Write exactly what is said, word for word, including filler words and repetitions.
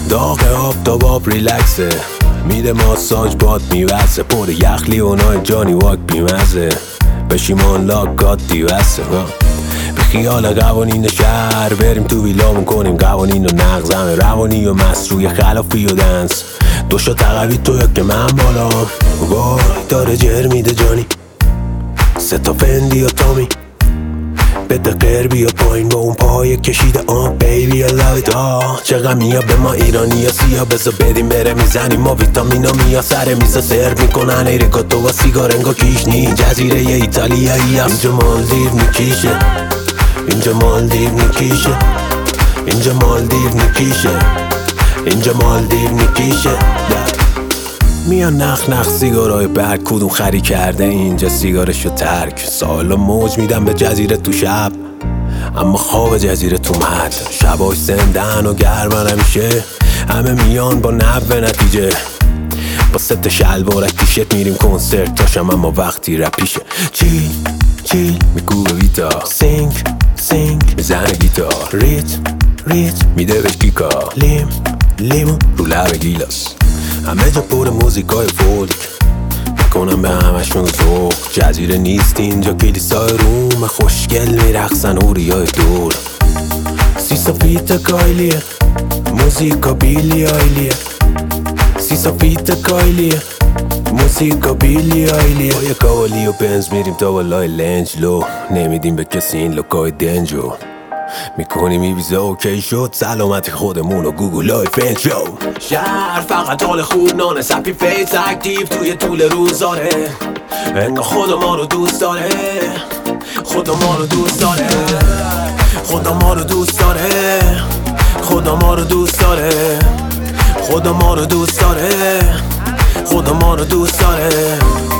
داغ آب تا باب ریلکسه، میده ماساژ باد میوزه، پر یخلی اونای جانی واک بیمزه، بشیمان لاک گاد دیوسته. به خیال قوانین شهر بریم تو ویلامون کنیم قوانین و نقض، همه روانی و مسروی خلافی و دنس، دوشا تقوی تو یا که من بالا وای داره جر میده جانی، سه تا فندی و تامی بده قربی و پایین با اون پای کشیده آه بیبی I love it. آه چه غمیا به ما ایرانی یا سیا، بزا بدیم بره میزنیم ما ویتامینا میا، سر میزا سرو میکنن ایرکاتو و سیگار انگا کیشنی، جزیره ی ایتالیایی هست اینجا مالدیو میکیشه، اینجا مالدیو میکیشه، اینجا مالدیو میکیشه، اینجا مالدیو میکیشه. میان نخ نخ سیگارای برگ، کدوم خری کرده اینجا سیگارشو ترک، سالا موج میدم به جزیره تو شب، اما خواب جزیره تو مد، شباش زندن و گرمن همیشه، همه میان با نب نتیجه، با ست شلوارک تیشت میریم کنسرت تاشم، اما وقتی رپیشه چیل چیل میگوه ویتا، سینگ سینگ میزنه گیتار، ریت ریت میده بهش گیکا، لیم لیمون رو لب گیلاس، همه جا پر موزیکای فولک میکنم به همشون ذوق، جزیره نیست اینجا کلیسای روم، خوشگل میرقصن اوریای دور، سیسا فیت کایلیه موزیکا بیلی آیلیه، سیسا فیت کایلیه موزیکا بیلی آیلیه، با یه کاوالی و بنز میریم تا بالای لنجلو، نمیدیم به کسی این لوکای دنجو، میکنیم این ویزا اوکی شد، سلامتی خودمون و گوگل های فنجو، شهر فقط حال خوب نانه، سپی فیس اکتیو توی طول روزانه، انگاه خدا ما رو دوست داره، خدا ما رو دوست داره، خدا ما رو دوست داره، خدا ما رو دوست داره، خدا ما رو دوست داره، خدا ما رو دوست داره.